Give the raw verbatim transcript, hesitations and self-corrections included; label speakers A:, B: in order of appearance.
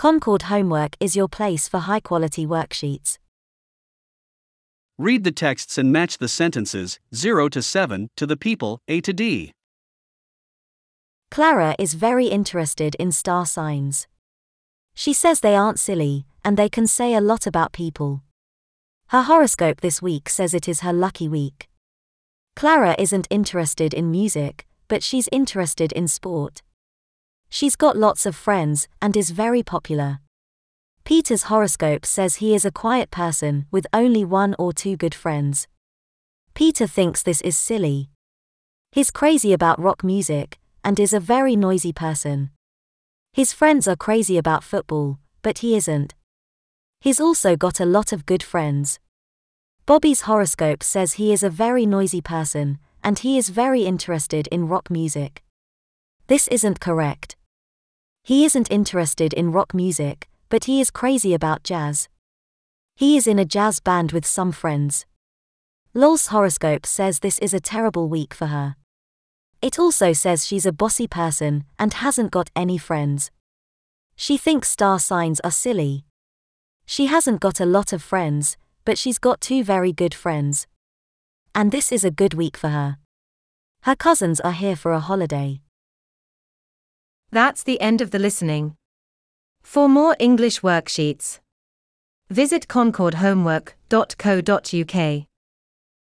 A: Concord Homework is your place for high-quality worksheets.
B: Read the texts and match the sentences, zero to seven, to the people, A to D.
A: Clara is very interested in star signs. She says they aren't silly, and they can say a lot about people. Her horoscope this week says it is her lucky week. Clara isn't interested in music, but she's interested in sport. She's got lots of friends and is very popular. Peter's horoscope says he is a quiet person with only one or two good friends. Peter thinks this is silly. He's crazy about rock music and is a very noisy person. His friends are crazy about football, but he isn't. He's also got a lot of good friends. Bobby's horoscope says he is a very noisy person and he is very interested in rock music. This isn't correct. He isn't interested in rock music, but he is crazy about jazz. He is in a jazz band with some friends. Lol's horoscope says this is a terrible week for her. It also says she's a bossy person and hasn't got any friends. She thinks star signs are silly. She hasn't got a lot of friends, but she's got two very good friends. And this is a good week for her. Her cousins are here for a holiday.
C: That's the end of the listening. For more English worksheets, visit concord homework dot co dot U K.